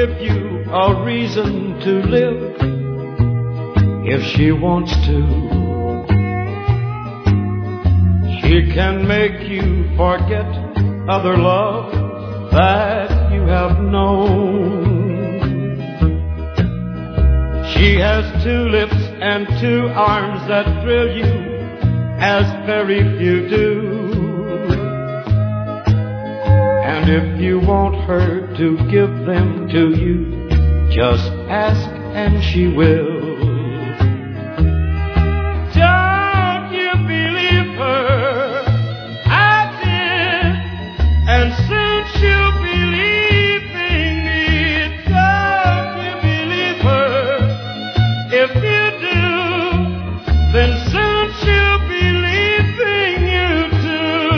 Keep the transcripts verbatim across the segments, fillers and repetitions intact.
give you a reason to live if she wants to. She can make you forget other love that you have known. She has two lips and two arms that thrill you as very few do. And if you want her to give them to you, just ask and she will. Don't you believe her? I did, and soon she'll believe in me. Don't you believe her? If you do, then soon she'll believe in you too.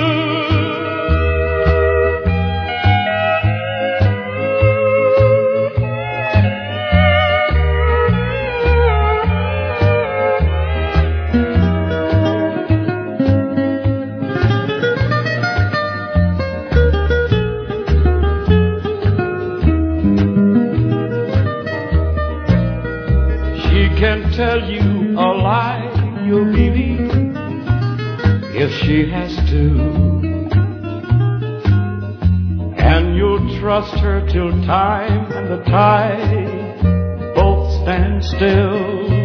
She can tell you a lie you'll believe if she has to, and you'll trust her till time and the tide both stand still.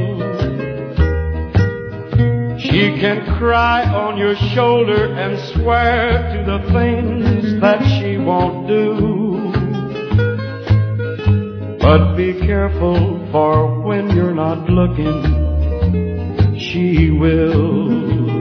She can cry on your shoulder and swear to the things that she won't do. But be careful, for when you're not looking, she will.